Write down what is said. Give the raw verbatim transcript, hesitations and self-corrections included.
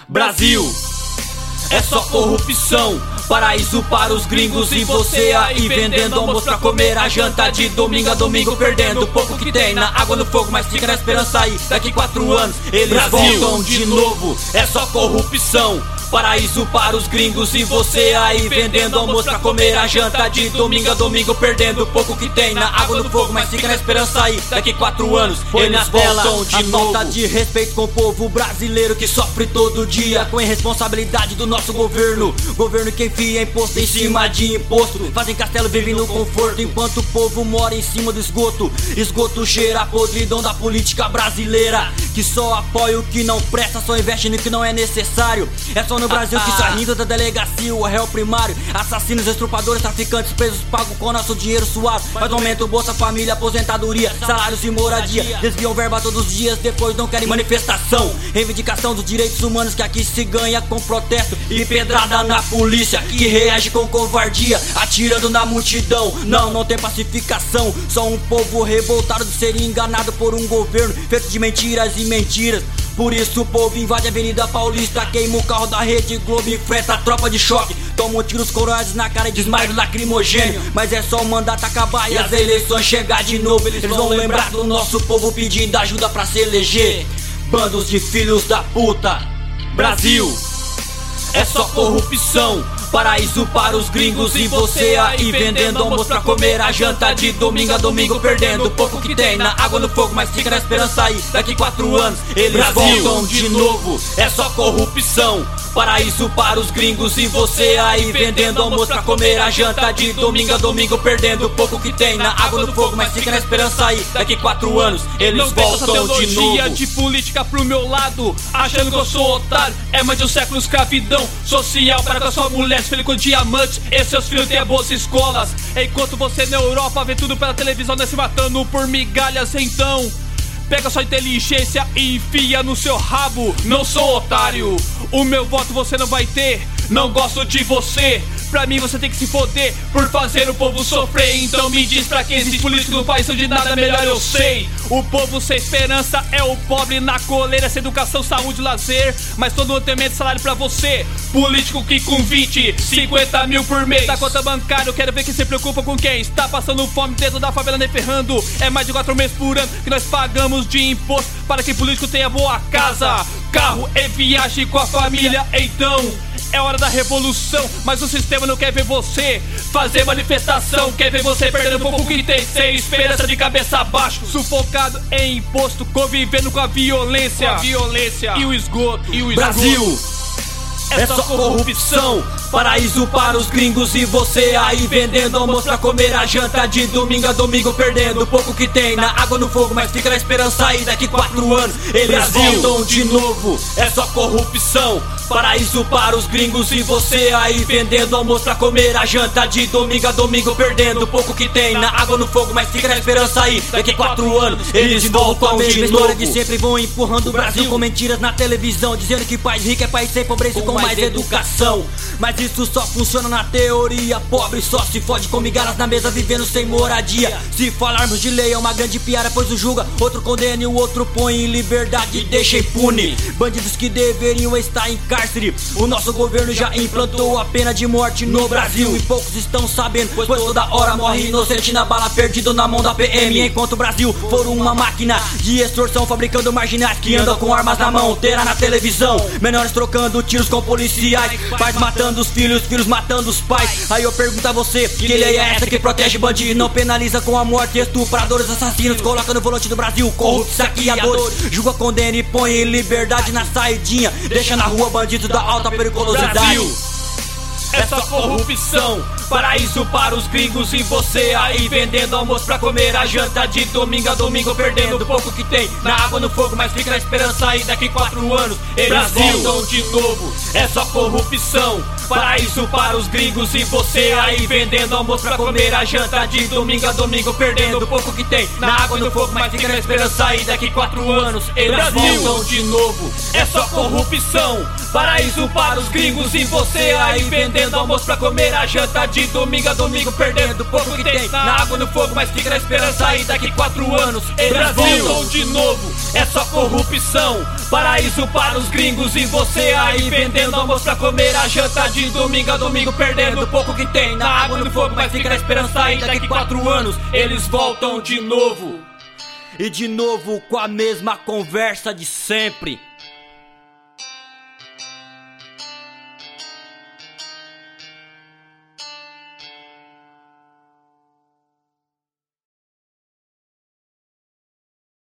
Brasil, é só corrupção, paraíso para os gringos e você aí vendendo almoço pra comer a janta de domingo a domingo, perdendo o pouco que tem na água no fogo, mas fica na esperança aí, daqui quatro anos eles Brasil, voltam de novo. É só corrupção, paraíso para os gringos e você aí vendendo almoço pra comer a janta de domingo a domingo, perdendo o pouco que tem na água no fogo, mas fica na esperança aí, daqui quatro anos eles voltam de novo. A falta de respeito com o povo brasileiro que sofre todo dia com a irresponsabilidade do nosso governo. Governo que enfia imposto em cima de imposto, fazem castelo, vivem no conforto, enquanto o povo mora em cima do esgoto. Esgoto cheira a podridão da política brasileira, que só apoia o que não presta, só investe no que não é necessário. É só no Brasil que está rindo da delegacia, o réu primário, assassinos, estupradores, traficantes presos, pagam com nosso dinheiro suado. Faz aumento, Bolsa Família, aposentadoria, salários e moradia, desviam verba todos os dias, depois não querem manifestação. Reivindicação dos direitos humanos que aqui se ganha com protesto e pedrada na polícia, que reage com covardia, atirando na multidão. Não, não tem pacificação, só um povo revoltado de ser enganado por um governo feito de mentiras e mentiras. Por isso o povo invade a Avenida Paulista, queima o carro da Rede Globo, enfrenta a tropa de choque, toma tiros coroados na cara e desmaio lacrimogênio. Mas é só o mandato acabar e as eleições chegar de novo, eles vão lembrar do nosso povo pedindo ajuda pra se eleger. Bandos de filhos da puta. Brasil, é só corrupção, paraíso para os gringos e você aí vendendo almoço pra comer a janta de domingo a domingo, perdendo o pouco que tem na água no fogo, mas fica na esperança aí, daqui quatro anos eles Brasil, voltam de novo. É só corrupção, paraíso para os gringos e você aí vendendo almoço pra comer a janta de domingo a domingo, perdendo o pouco que tem na água no fogo, mas fica na esperança aí, daqui quatro anos eles não voltam de novo. De política pro meu lado, achando que eu sou otário, é mais de um século escravidão social para com a sua mulher filho com diamantes e seus filhos têm boas escolas, enquanto você na Europa vê tudo pela televisão, né, se matando por migalhas. Então pega sua inteligência e enfia no seu rabo. Não sou otário, o meu voto você não vai ter, não gosto de você. Pra mim você tem que se foder por fazer o povo sofrer. Então me diz pra que existe político no país onde nada melhor eu sei. O povo sem esperança é o pobre na coleira, sem educação, saúde, lazer, mas todo mundo tem medo de salário pra você. Político que com vinte, cinquenta mil por mês da conta bancária, eu quero ver quem se preocupa com quem está passando fome dentro da favela nem ferrando. É mais de quatro meses por ano que nós pagamos de imposto para que político tenha boa casa, carro e viagem com a família. Então é hora da revolução, mas o sistema não quer ver você fazer manifestação, quer ver você perdendo um pouco que tem, sem esperança, de cabeça abaixo, sufocado em imposto, convivendo com a violência, com a violência e o esgoto. E o esgoto. Brasil, é só corrupção, paraíso para os gringos e você aí vendendo almoço pra comer a janta de domingo a domingo, perdendo o pouco que tem na água no fogo, mas fica na esperança aí, daqui quatro anos eles Brasil, voltam de novo. É só corrupção, paraíso para os gringos e você aí vendendo almoço pra comer a janta de domingo a domingo, perdendo o pouco que tem na água no fogo, mas fica na esperança aí, daqui quatro anos eles voltam de novo. De sempre vão empurrando o Brasil com mentiras na televisão, dizendo que país rico é país sem pobreza e com mais educação. Mas isso só funciona na teoria, pobre só se fode com migalhas na mesa, vivendo sem moradia. Se falarmos de lei é uma grande piada, pois um julga, outro condena e o outro põe em liberdade e deixa impune bandidos que deveriam estar em cárcere. O nosso governo já implantou a pena de morte no Brasil e poucos estão sabendo, pois toda hora morre inocente na bala, perdido na mão da P M. Enquanto o Brasil for uma máquina de extorsão, fabricando marginais que andam com armas na mão, terá na televisão menores trocando tiros com policiais, pais matando os filhos, filhos matando os pais. Aí eu pergunto a você, que lei é essa que protege bandido, não penaliza com a morte estupradores, assassinos, coloca no volante do Brasil corruptos, saqueadores, julga, condena e põe em liberdade na saidinha, deixa na rua bandidos da alta periculosidade. Brasil, é só corrupção, paraíso para os gringos e você aí vendendo almoço pra comer a janta de domingo a domingo, perdendo o pouco que tem na água no fogo, mas fica na esperança aí, daqui quatro anos eles Brasil, voltam de novo. É só corrupção, paraíso para os gringos e você aí vendendo almoço pra comer a janta de domingo a domingo, perdendo o pouco que tem na água no fogo, mas fica na esperança aí, daqui quatro anos eles Brasil, voltam de novo. É só corrupção, paraíso para os gringos e você aí vendendo vendendo almoço pra comer a janta de domingo a domingo, perdendo pouco que tem na água, no fogo, mas fica na esperança e daqui quatro anos eles Brasil voltam de novo. É só corrupção, paraíso para os gringos e você aí vendendo almoço pra comer a janta de domingo a domingo, perdendo pouco que tem na água, no fogo, mas fica na esperança e daqui quatro anos eles voltam de novo. E de novo com a mesma conversa de sempre.